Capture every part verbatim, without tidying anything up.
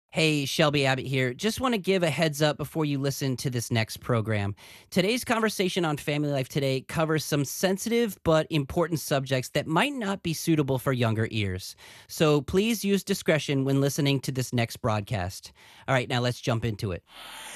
Hey, Shelby Abbott here. Just want to give a heads up before you listen to this next program. Today's conversation on Family Life Today covers some sensitive but important subjects that might not be suitable for younger ears. So please use discretion when listening to this next broadcast. All right, now let's jump into it.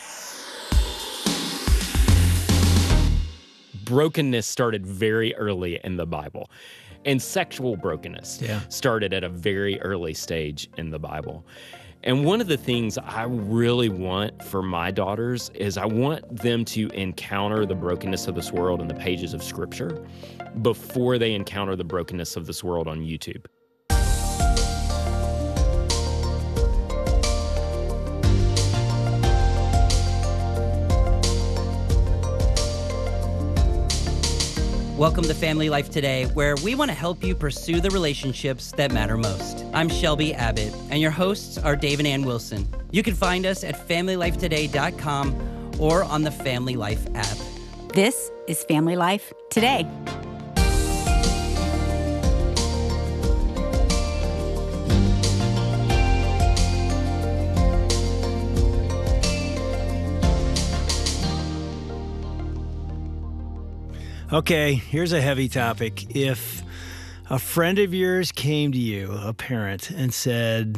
Brokenness started very early in the Bible, and sexual brokenness Yeah. started at a very early stage in the Bible. And one of the things I really want for my daughters is I want them to encounter the brokenness of this world in the pages of Scripture before they encounter the brokenness of this world on YouTube. Welcome to Family Life Today, where we want to help you pursue the relationships that matter most. I'm Shelby Abbott, and your hosts are Dave and Ann Wilson. You can find us at family life today dot com or on the Family Life app. This is Family Life Today. Okay, here's a heavy topic. If a friend of yours came to you, a parent, and said,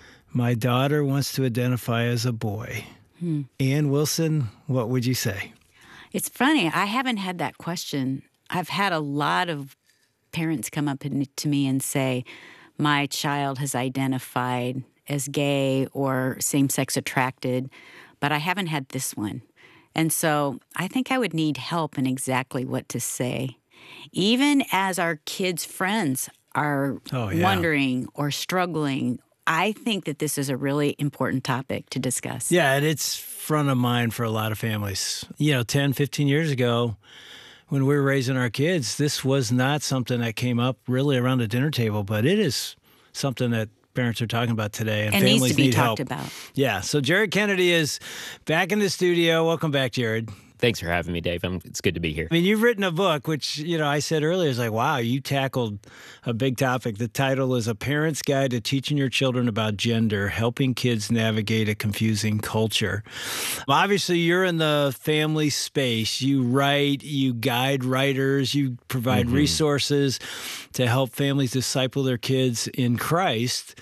my daughter wants to identify as a boy, hmm. Ann Wilson, what would you say? It's funny. I haven't had that question. I've had a lot of parents come up to me and say, my child has identified as gay or same-sex attracted, but I haven't had this one. And so I think I would need help in exactly what to say. Even as our kids' friends are oh, yeah. wondering or struggling, I think that this is a really important topic to discuss. Yeah, and it's front of mind for a lot of families. You know, ten, fifteen years ago, when we were raising our kids, this was not something that came up really around the dinner table, but it is something that parents are talking about today, and, and families needs to be need talked help. about. Yeah, so Jared Kennedy is back in the studio. Welcome back, Jared. Thanks for having me, Dave. I'm, it's good to be here. I mean, you've written a book, which, you know, I said earlier, is like, wow, you tackled a big topic. The title is A Parent's Guide to Teaching Your Children About Gender, Helping Kids Navigate a Confusing Culture. Obviously, you're in the family space. You write, you guide writers, you provide mm-hmm. resources to help families disciple their kids in Christ.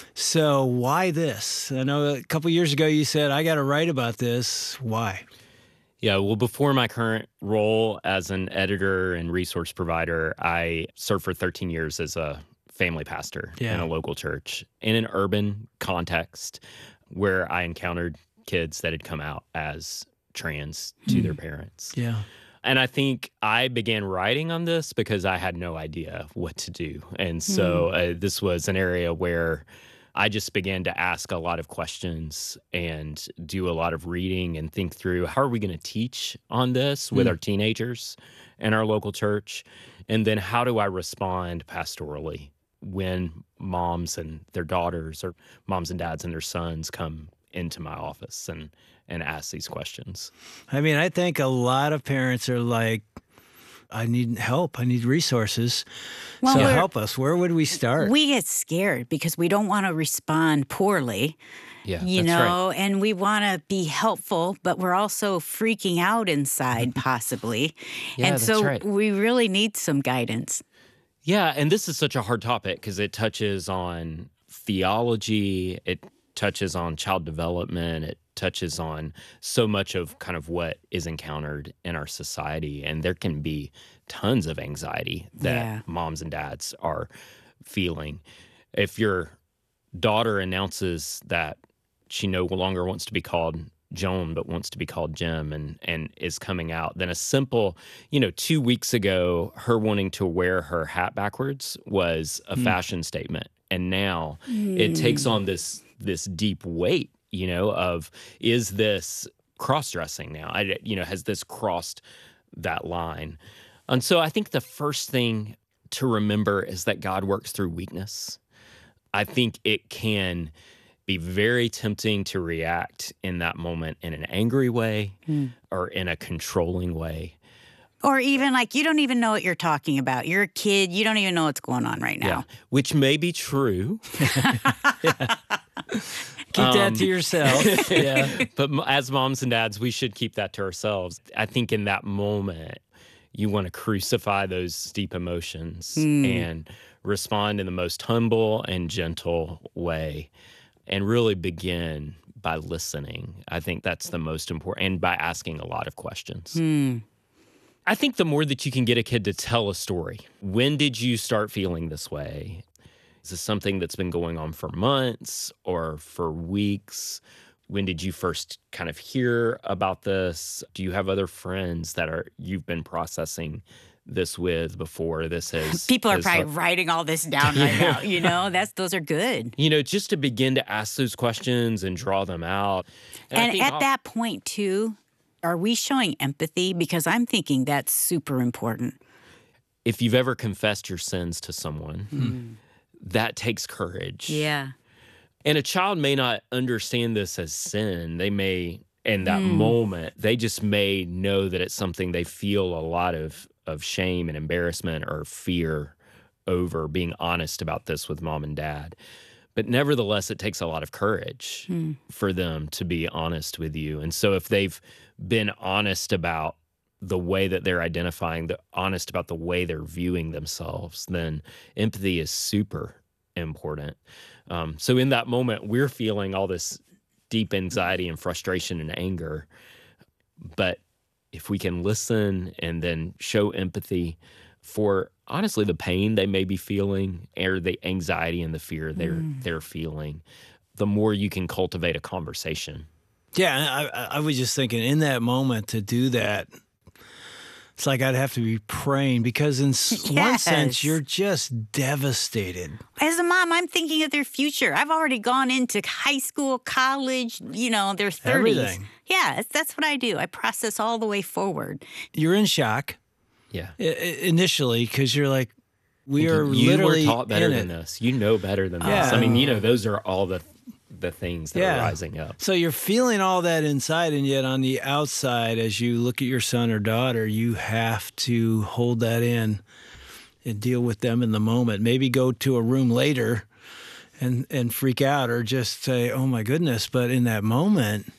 So why this? I know a couple years ago you said, I got to write about this. Why? Yeah, well, before my current role as an editor and resource provider, I served for thirteen years as a family pastor yeah. in a local church in an urban context where I encountered kids that had come out as trans to mm. their parents. Yeah. And I think I began writing on this because I had no idea what to do. And so mm. uh, this was an area where I just began to ask a lot of questions and do a lot of reading and think through, how are we going to teach on this with mm. our teenagers in our local church? And then how do I respond pastorally when moms and their daughters or moms and dads and their sons come into my office and, and ask these questions? I mean, I think a lot of parents are like, I need help. I need resources. Well, so help us. Where would we start? We get scared because we don't want to respond poorly. Yeah, you that's know, right. And we want to be helpful, but we're also freaking out inside, possibly. Yeah, and that's so right. we really need some guidance. Yeah, and this is such a hard topic because it touches on theology, it touches on child development, it touches on so much of kind of what is encountered in our society. And there can be tons of anxiety that yeah. moms and dads are feeling. If your daughter announces that she no longer wants to be called Joan, but wants to be called Jim and, and is coming out, then a simple, you know, two weeks ago, her wanting to wear her hat backwards was a mm. fashion statement. And now mm. it takes on this this deep weight, you know, of is this cross-dressing now? I, you know, has this crossed that line? And so I think the first thing to remember is that God works through weakness. I think it can be very tempting to react in that moment in an angry way mm. or in a controlling way. Or even like, you don't even know what you're talking about. You're a kid. You don't even know what's going on right now. Yeah, which may be true. Keep Um, that to yourself. Yeah. But m- as moms and dads, we should keep that to ourselves. I think in that moment, you want to crucify those deep emotions and respond in the most humble and gentle way and really begin by listening. I think that's the most important, and by asking a lot of questions. I think the more that you can get a kid to tell a story, when did you start feeling this way? Is this something that's been going on for months or for weeks? When did you first kind of hear about this? Do you have other friends that are you've been processing this with before this has People are has probably hap- writing all this down right now. You know, that's those are good. you know, just to begin to ask those questions and draw them out. I And think at al- that point, too, are we showing empathy? Because I'm thinking that's super important. if you've ever confessed your sins to someone, that takes courage. Yeah. And a child may not understand this as sin. They may, in that moment, they just may know that it's something they feel a lot of, of shame and embarrassment or fear over being honest about this with mom and dad. But nevertheless, it takes a lot of courage for them to be honest with you. And so if they've been honest about the way that they're identifying, the honest about the way they're viewing themselves, then empathy is super important. Um, so in that moment, we're feeling all this deep anxiety and frustration and anger. But if we can listen and then show empathy for honestly the pain they may be feeling or the anxiety and the fear they're they're feeling, the more you can cultivate a conversation. Yeah, I, I was just thinking in that moment to do that, it's like I'd have to be praying because in s- one Yes. sense, you're just devastated. As a mom, I'm thinking of their future. I've already gone into high school, college, you know, their thirties. Everything. Yeah, it's- that's what I do. I process all the way forward. You're in shock Yeah. i- i- initially because you're like, we are you literally were taught better in than it. this. You know better than this. Yeah. I mean, you know, those are all the the things that Yeah. are rising up. So you're feeling all that inside, and yet on the outside, as you look at your son or daughter, you have to hold that in and deal with them in the moment. Maybe go to a room later and and freak out, or just say, "Oh my goodness!" But in that moment,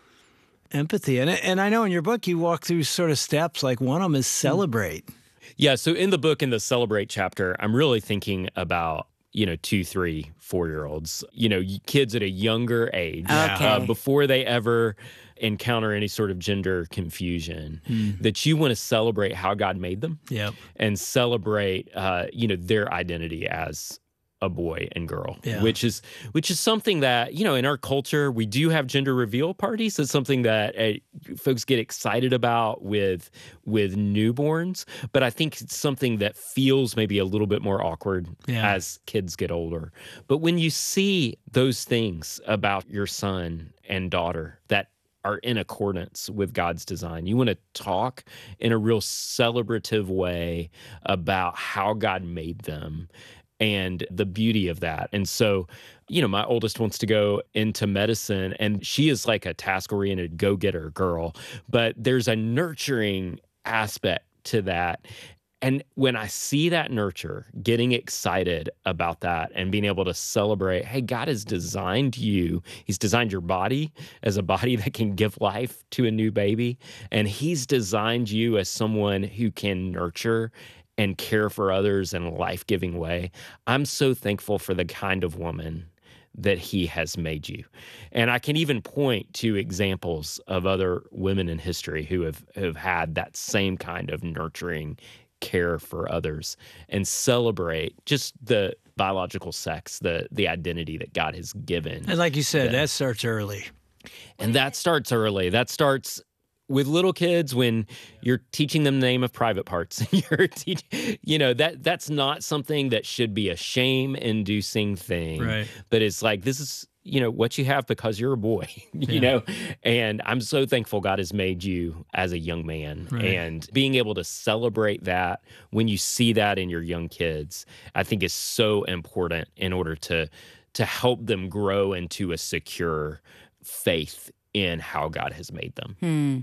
empathy. And and I know in your book you walk through sort of steps. Like one of them is celebrate. Yeah, so in the book, in the Celebrate chapter, I'm really thinking about, you know, two, three, four-year-olds, you know, y- kids at a younger age, Okay. uh, before they ever encounter any sort of gender confusion, that you want to celebrate how God made them Yep. and celebrate, uh, you know, their identity as a boy and girl, Yeah. which is which is something that, you know, in our culture, we do have gender reveal parties. It's something that uh, folks get excited about with with newborns, but I think it's something that feels maybe a little bit more awkward Yeah. as kids get older. But when you see those things about your son and daughter that are in accordance with God's design, you want to talk in a real celebrative way about how God made them and the beauty of that. And so, you know, my oldest wants to go into medicine, and she is like a task-oriented go-getter girl, but there's a nurturing aspect to that. And when I see that nurture, getting excited about that and being able to celebrate, hey, God has designed you. He's designed your body as a body that can give life to a new baby. And he's designed you as someone who can nurture and care for others in a life-giving way. I'm so thankful for the kind of woman that he has made you. And I can even point to examples of other women in history who have, have had that same kind of nurturing care for others and celebrate just the biological sex, the the identity that God has given. And like you said, Yeah. that starts early. And that starts early. That starts with little kids when you're teaching them the name of private parts. you're teach, you know, that that's not something that should be a shame-inducing thing. Right. But it's like, this is, you know, what you have because you're a boy, you Yeah. know? And I'm so thankful God has made you as a young man. Right. And being able to celebrate that when you see that in your young kids, I think is so important in order to to help them grow into a secure faith in how God has made them. Hmm.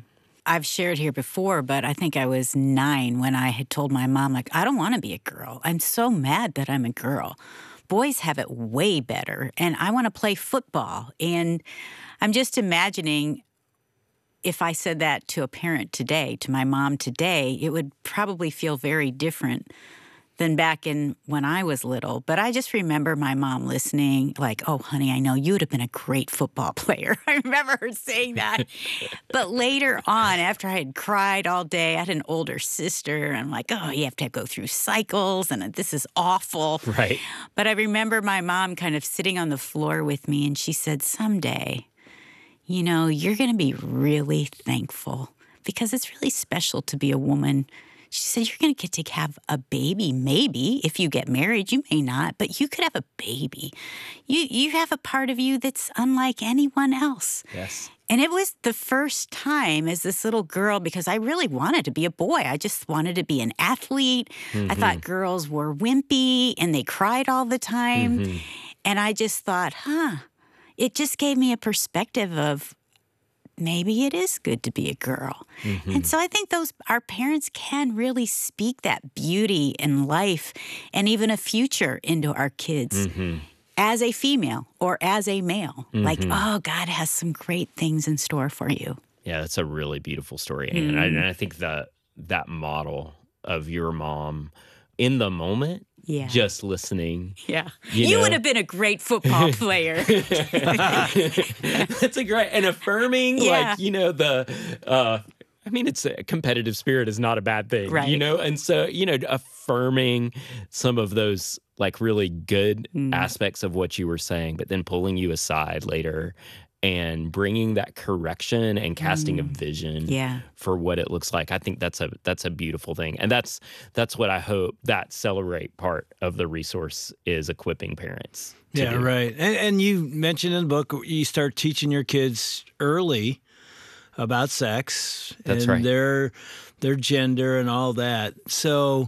I've shared here before, but I think I was nine when I had told my mom, like, I don't want to be a girl. I'm so mad that I'm a girl. Boys have it way better, and I want to play football. And I'm just imagining if I said that to a parent today, to my mom today, it would probably feel very different than back in when I was little. But I just remember my mom listening, like, oh, honey, I know you would have been a great football player. I remember her saying that. But later on, after I had cried all day, I had an older sister. And I'm like, oh, you have to go through cycles, and this is awful. Right. But I remember my mom kind of sitting on the floor with me, and she said, someday, you know, you're going to be really thankful because it's really special to be a woman. She said, you're going to get to have a baby, maybe. If you get married, you may not, but you could have a baby. You you have a part of you that's unlike anyone else. Yes. And it was the first time as this little girl, because I really wanted to be a boy. I just wanted to be an athlete. Mm-hmm. I thought girls were wimpy and they cried all the time. Mm-hmm. And I just thought, huh, it just gave me a perspective of, maybe it is good to be a girl. Mm-hmm. And so I think those our parents can really speak that beauty and life and even a future into our kids mm-hmm. as a female or as a male. Mm-hmm. Like, oh, God has some great things in store for you. Yeah, that's a really beautiful story. Mm-hmm. And, I, and I think that that model of your mom in the moment, yeah. just listening. Yeah. You, you would have been a great football player. That's a great, and affirming, yeah. like, you know, the, uh, I mean, it's a competitive spirit is not a bad thing, right. you know? And so, you know, affirming some of those like really good mm. aspects of what you were saying, but then pulling you aside later and bringing that correction and casting mm. a vision yeah. for what it looks like. I think that's a that's a beautiful thing. And that's that's what I hope that Celebrate part of the resource is equipping parents to Yeah, do. right. And, and you mentioned in the book, you start teaching your kids early about sex that's and right. their their gender and all that. So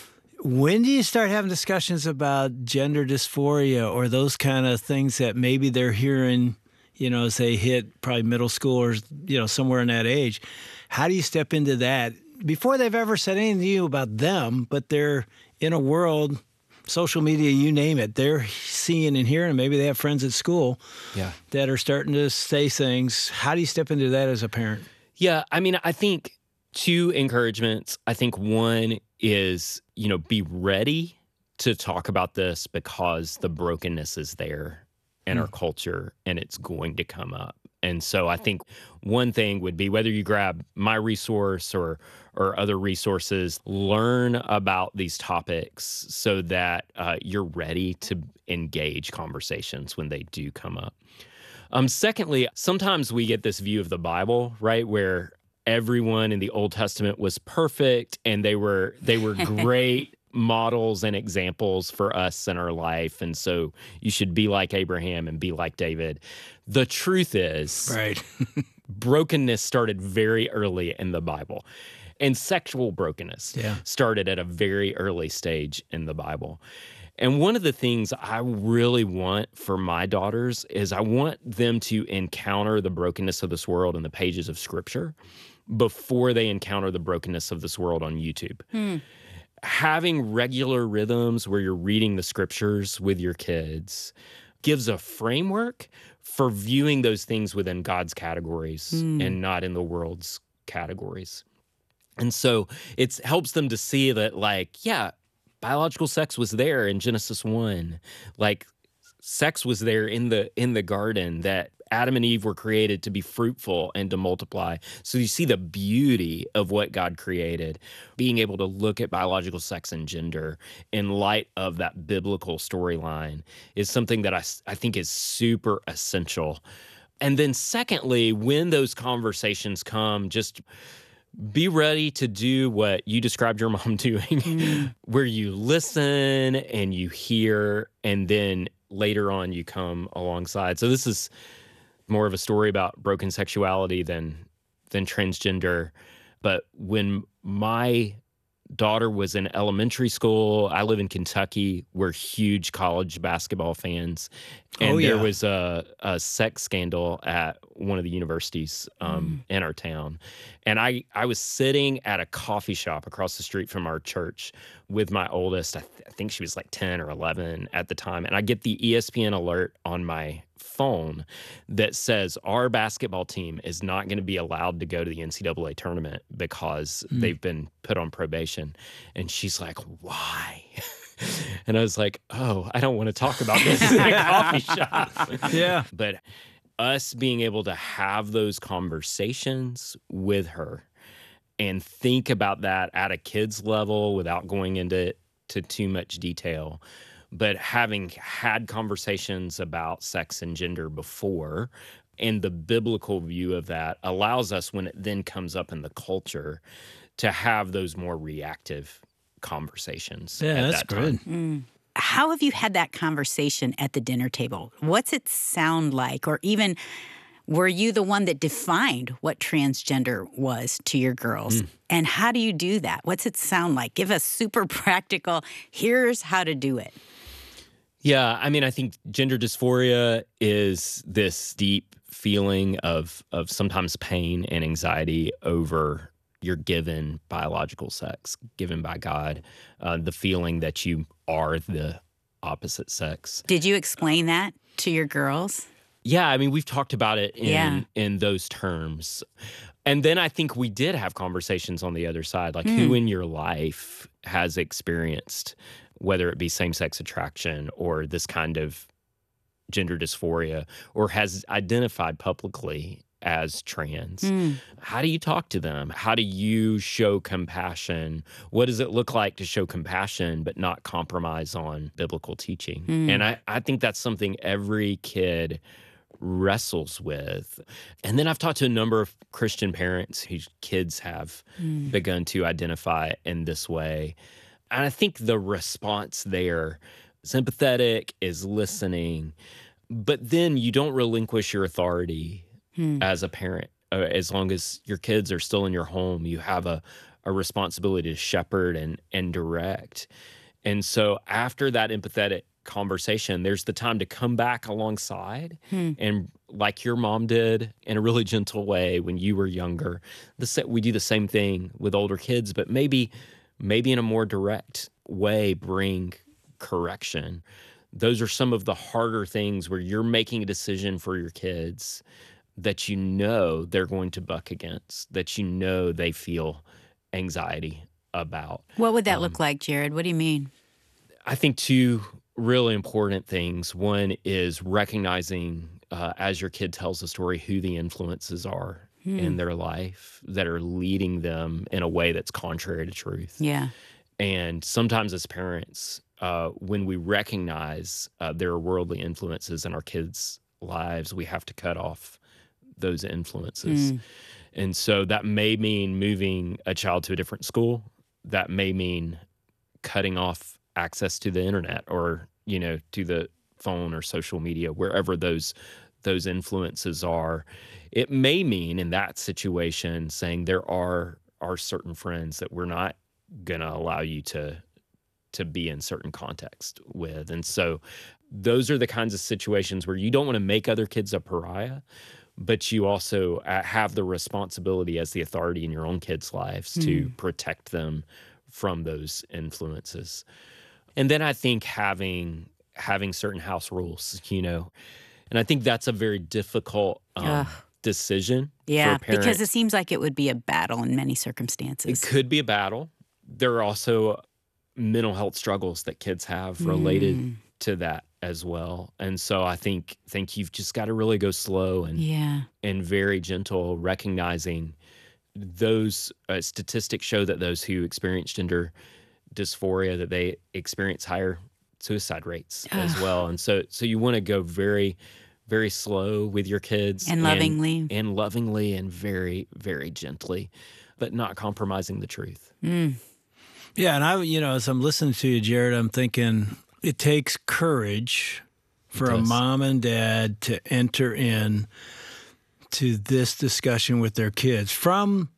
when do you start having discussions about gender dysphoria or those kind of things that maybe they're hearing, you know, as they hit probably middle school or, you know, somewhere in that age? How do you step into that before they've ever said anything to you about them, but they're in a world, social media, you name it, they're seeing and hearing, maybe they have friends at school yeah. that are starting to say things. How do you step into that as a parent? Yeah, I mean, I think two encouragements. I think one is, you know, be ready to talk about this because the brokenness is there in our culture, and it's going to come up. And so I think one thing would be, whether you grab my resource or or other resources, learn about these topics so that uh, you're ready to engage conversations when they do come up. Um, secondly, sometimes we get this view of the Bible, right, where everyone in the Old Testament was perfect and they were they were great models and examples for us in our life, and so you should be like Abraham and be like David. The truth is, right. brokenness started very early in the Bible, and sexual brokenness yeah. started at a very early stage in the Bible. And one of the things I really want for my daughters is I want them to encounter the brokenness of this world in the pages of Scripture before they encounter the brokenness of this world on YouTube. Hmm. Having regular rhythms where you're reading the scriptures with your kids gives a framework for viewing those things within God's categories mm. and not in the world's categories. And so it helps them to see that, like, yeah, biological sex was there in Genesis one. Like, sex was there in the in the garden, that Adam and Eve were created to be fruitful and to multiply. So you see the beauty of what God created. Being able to look at biological sex and gender in light of that biblical storyline is something that I, I think is super essential. And then secondly, when those conversations come, just be ready to do what you described your mom doing, mm. where you listen and you hear, and then later on you come alongside. So this is more of a story about broken sexuality than than transgender. But when my daughter was in elementary school. I live in Kentucky. We're huge college basketball fans. And Oh, there yeah. was a, a sex scandal at one of the universities um, in our town. And I, I was sitting at a coffee shop across the street from our church with my oldest. I, th- I think she was like ten or eleven at the time. And I get the E S P N alert on my phone that says our basketball team is not going to be allowed to go to the N C double A tournament because Mm. they've been put on probation. And she's like, why? And I was like, oh, I don't want to talk about this in a coffee shop. Yeah. But us being able to have those conversations with her and think about that at a kid's level without going into to too much detail, but having had conversations about sex and gender before, and the biblical view of that allows us, when it then comes up in the culture, to have those more reactive conversations. Yeah, at that's that time. good. How have you had that conversation at the dinner table? What's it sound like? Or even, were you the one that defined what transgender was to your girls? Mm. And how do you do that? What's it sound like? Give us super practical, here's how to do it. Yeah, I mean, I think gender dysphoria is this deep feeling of of sometimes pain and anxiety over your given biological sex, given by God, uh, the feeling that you are the opposite sex. Did you explain that to your girls? Yeah, I mean, we've talked about it in Yeah. in those terms. And then I think we did have conversations on the other side, like who in your life has experienced, whether it be same-sex attraction or this kind of gender dysphoria, or has identified publicly as trans. How do you talk to them? How do you show compassion? What does it look like to show compassion but not compromise on biblical teaching? And I, I think that's something every kid wrestles with. And then I've talked to a number of Christian parents whose kids have begun to identify in this way. And I think the response there is empathetic, is listening, but then you don't relinquish your authority as a parent. Uh, as long as your kids are still in your home, you have a, a responsibility to shepherd and, and direct. And so after that empathetic conversation, there's the time to come back alongside and, like your mom did, in a really gentle way when you were younger. The sa- we do the same thing with older kids, but maybe maybe in a more direct way, bring correction. Those are some of the harder things where you're making a decision for your kids that you know they're going to buck against, that you know they feel anxiety about. What would that look like, Jared? What do you mean? I think two really important things. One is recognizing, uh, as your kid tells the story, who the influences are in their life that are leading them in a way that's contrary to truth. Yeah. And sometimes as parents, uh, when we recognize uh, there are worldly influences in our kids' lives, we have to cut off those influences. And so that may mean moving a child to a different school. That may mean cutting off access to the internet, or, you know, to the phone or social media, wherever those those influences are. It may mean in that situation saying there are are certain friends that we're not going to allow you to to be in certain context with. And so those are the kinds of situations where you don't want to make other kids a pariah, but you also uh, have the responsibility as the authority in your own kids' lives to protect them from those influences. And then I think having having certain house rules, you know, and I think that's a very difficult um, Ugh. decision Yeah, for a parent. because it seems like it would be a battle in many circumstances. It could be a battle. There are also mental health struggles that kids have related to that as well. And so I think think you've just got to really go slow and Yeah. and very gentle, recognizing those uh, statistics show that those who experience gender dysphoria, that they experience higher suicide rates as well. And so so you want to go very, very slow with your kids. And lovingly. And lovingly and very, very gently, but not compromising the truth. Yeah, and I, you know, as I'm listening to you, Jared, I'm thinking it takes courage for a does. mom and dad to enter in to this discussion with their kids from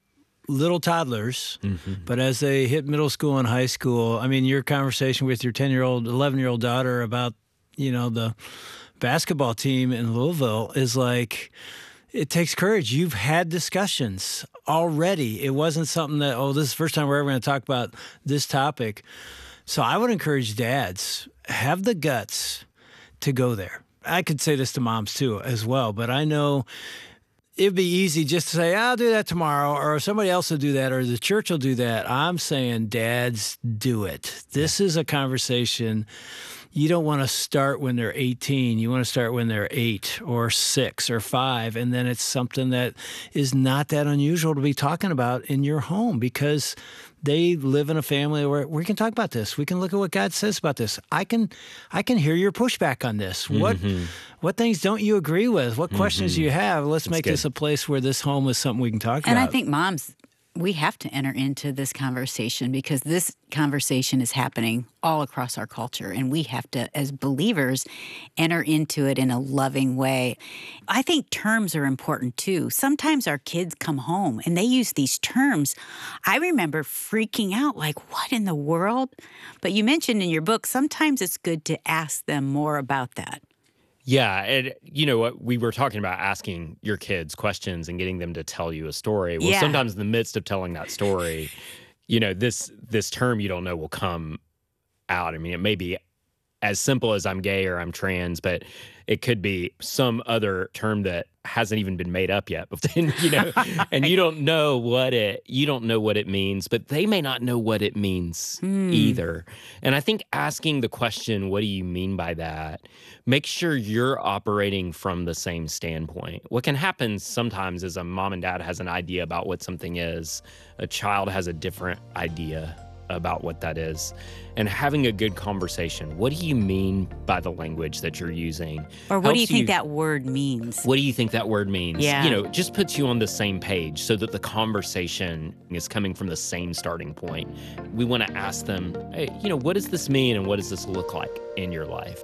little toddlers, Mm-hmm. but as they hit middle school and high school, I mean, your conversation with your ten-year-old, eleven-year-old daughter about, you know, the basketball team in Louisville is like, it takes courage. You've had discussions already. It wasn't something that, oh, this is the first time we're ever going to talk about this topic. So I would encourage dads, have the guts to go there. I could say this to moms too as well, but I know it'd be easy just to say, I'll do that tomorrow, or somebody else will do that, or the church will do that. I'm saying, dads, do it. This is a conversation you don't want to start when they're eighteen. You want to start when they're eight or six or five, and then it's something that is not that unusual to be talking about in your home because they live in a family where we can talk about this. We can look at what God says about this. I can I can hear your pushback on this. What Mm-hmm. what things don't you agree with? What questions do you have? Let's That's make good. this a place where this home is something we can talk And about. I think moms, we have to enter into this conversation because this conversation is happening all across our culture. And we have to, as believers, enter into it in a loving way. I think terms are important too. Sometimes our kids come home and they use these terms. I remember freaking out like, what in the world? But you mentioned in your book, sometimes it's good to ask them more about that. Yeah, and you know what, we were talking about asking your kids questions and getting them to tell you a story. Well, Yeah. sometimes in the midst of telling that story, you know, this this term you don't know will come out. I mean, it may be as simple as I'm gay or I'm trans, but it could be some other term that hasn't even been made up yet. But then, you know, and you don't know what it you don't know what it means, but they may not know what it means either. And I think asking the question, what do you mean by that? Make sure you're operating from the same standpoint. What can happen sometimes is a mom and dad has an idea about what something is. A child has a different idea about what that is, and having a good conversation. What do you mean by the language that you're using? Or what do you Helps think that word means? What do you think that word means? Yeah. You know, it just puts you on the same page so that the conversation is coming from the same starting point. We want to ask them, hey, you know, what does this mean and what does this look like in your life?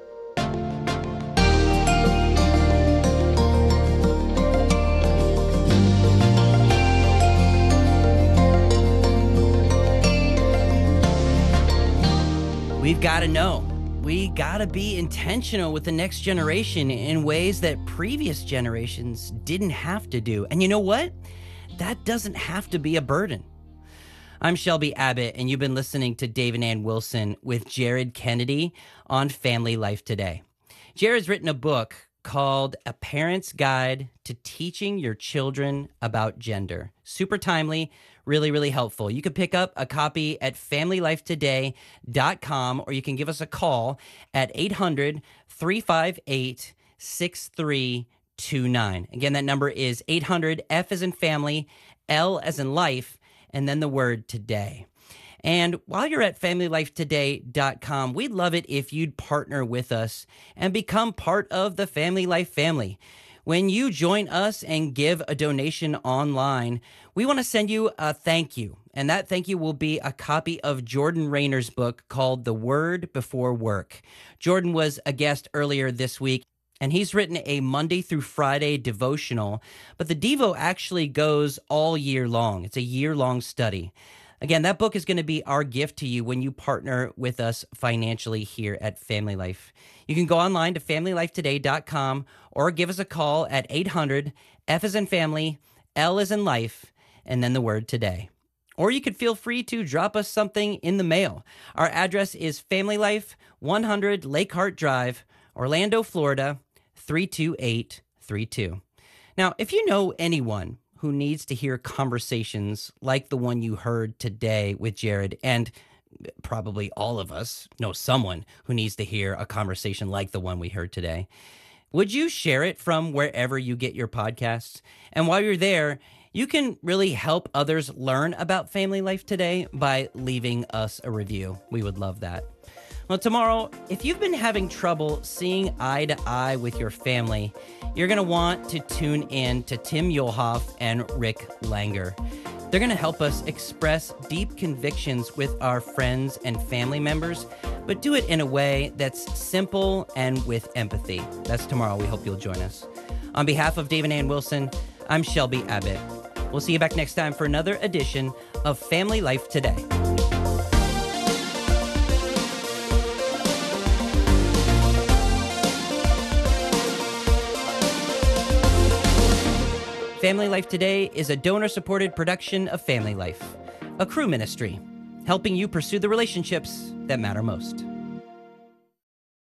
We've got to know. We got to be intentional with the next generation in ways that previous generations didn't have to do. And you know what? That doesn't have to be a burden. I'm Shelby Abbott, and you've been listening to Dave and Ann Wilson with Jared Kennedy on Family Life Today. Jared's written a book called A Parent's Guide to Teaching Your Children About Gender. Super timely, really, really helpful. You can pick up a copy at family life today dot com, or you can give us a call at eight hundred, three five eight, six three two nine. Again, that number is eight hundred, F as in family, L as in life, and then the word today. And while you're at family life today dot com, we'd love it if you'd partner with us and become part of the Family Life family. When you join us and give a donation online, we want to send you a thank you. And that thank you will be a copy of Jordan Rayner's book called The Word Before Work. Jordan was a guest earlier this week, and he's written a Monday through Friday devotional, but the Devo actually goes all year long. It's a year-long study. Again, that book is going to be our gift to you when you partner with us financially here at Family Life. You can go online to family life today dot com or give us a call at eight hundred, F as in family, L as in life, and then the word today. Or you could feel free to drop us something in the mail. Our address is Family Life, one hundred Lake Hart Drive, Orlando, Florida, three two eight three two. Now, if you know anyone who needs to hear conversations like the one you heard today with Jared, and probably all of us know someone who needs to hear a conversation like the one we heard today, would you share it from wherever you get your podcasts? And while you're there, you can really help others learn about Family Life Today by leaving us a review. We would love that. Well, tomorrow, if you've been having trouble seeing eye to eye with your family, you're going to want to tune in to Tim Muehlhoff and Rick Langer. They're going to help us express deep convictions with our friends and family members, but do it in a way that's simple and with empathy. That's tomorrow. We hope you'll join us. On behalf of Dave and Ann Wilson, I'm Shelby Abbott. We'll see you back next time for another edition of Family Life Today. Family Life Today is a donor-supported production of Family Life, a Cru ministry, helping you pursue the relationships that matter most.